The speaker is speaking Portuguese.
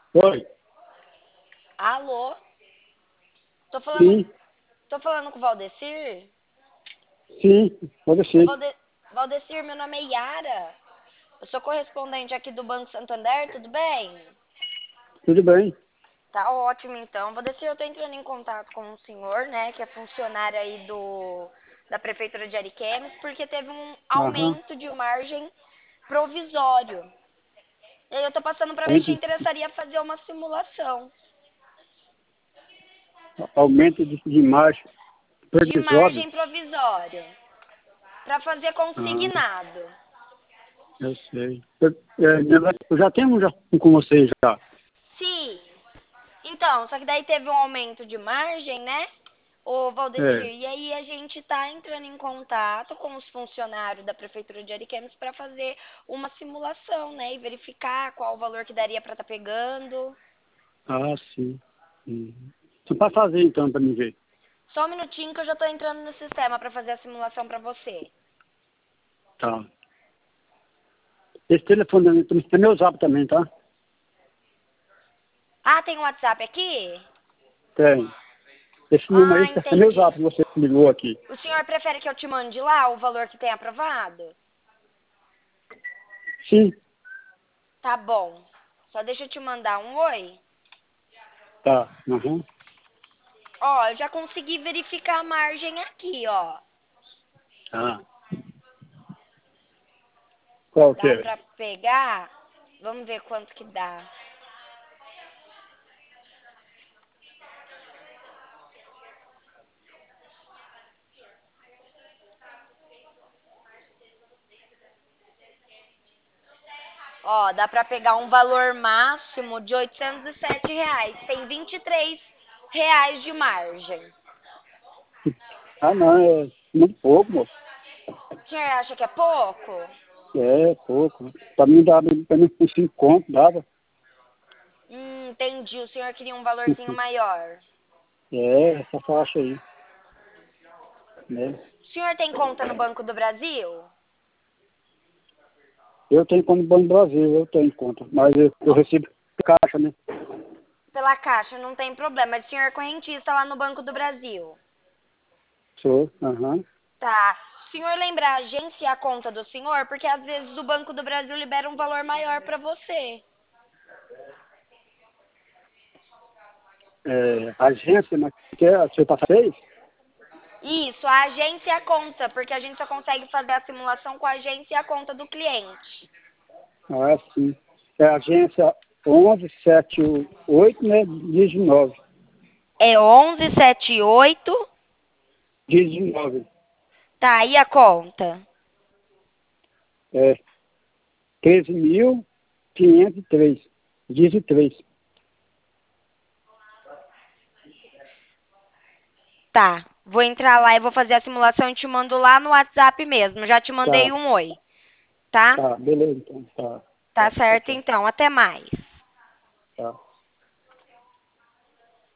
Oi, Alô? Tô falando, sim, tô falando com o Valdecir? sim, pode Ô, ser. Valdecir, meu nome é Yara. Eu sou correspondente aqui do Banco Santander, tudo bem? Tudo bem? Tá ótimo, então. Valdecir, eu tô entrando em contato com o senhor, né, que é funcionário aí da Prefeitura de Ariquemes, porque teve um Aham. aumento de margem provisório. E aí eu tô passando pra ver se te Aumento, interessaria fazer uma simulação aumento de margem de provisório. margem provisória pra fazer Ah, consignado. eu sei. Eu já tenho um com vocês já. Sim. Então, só que daí teve um aumento de margem, né? Ô, Valdecir, É. e aí a gente tá entrando em contato com os funcionários da Prefeitura de Ariquemes para fazer uma simulação, né? E verificar qual o valor que daria para estar pegando. Ah, sim. Então, para fazer então, para me ver. Só um minutinho que eu já tô entrando no sistema para fazer a simulação para você. Tá. Esse telefone é meu zap também, tá? Ah, tem um WhatsApp aqui? Tem. Esse número Ah, aí é meu entendi. zap que você ligou aqui. O senhor prefere que eu te mande lá o valor que tem aprovado? Sim, Tá bom. Só deixa eu te mandar um oi. tá. Aham. Ó, eu já consegui verificar a margem aqui, ó. Tá. Qual que Dá é? pra pegar? Vamos ver quanto que dá. Ó, dá pra pegar um valor máximo de R$ 807. Tem R$ 23 de margem. Ah, não, é muito pouco, moço. O senhor acha que é pouco? É pouco. Para mim dava pelo menos uns 5 contos, dava. Entendi. O senhor queria um valorzinho maior. É, essa faixa aí, né? O senhor tem conta no Banco do Brasil? Eu tenho como Banco do Brasil, eu tenho conta, mas eu recebo caixa, né? Pela Caixa, não tem problema. O senhor é correntista lá no Banco do Brasil. Sou, aham. Tá. O senhor lembra a agência e a conta do senhor? Porque às vezes o Banco do Brasil libera um valor maior pra você. Agência, mas quer seu passageiro? Isso, a agência e a conta, porque a gente só consegue fazer a simulação com a agência e a conta do cliente. Ah, sim. É a agência 1178, né? 19. É 1178. 19. Tá, aí a conta? É 13.503. 13. Tá. Vou entrar lá e vou fazer a simulação e te mando lá no WhatsApp mesmo. Já te mandei Tá, um oi, tá? tá, beleza então. Tá, Tá tá certo certo. então. Até mais. Tá.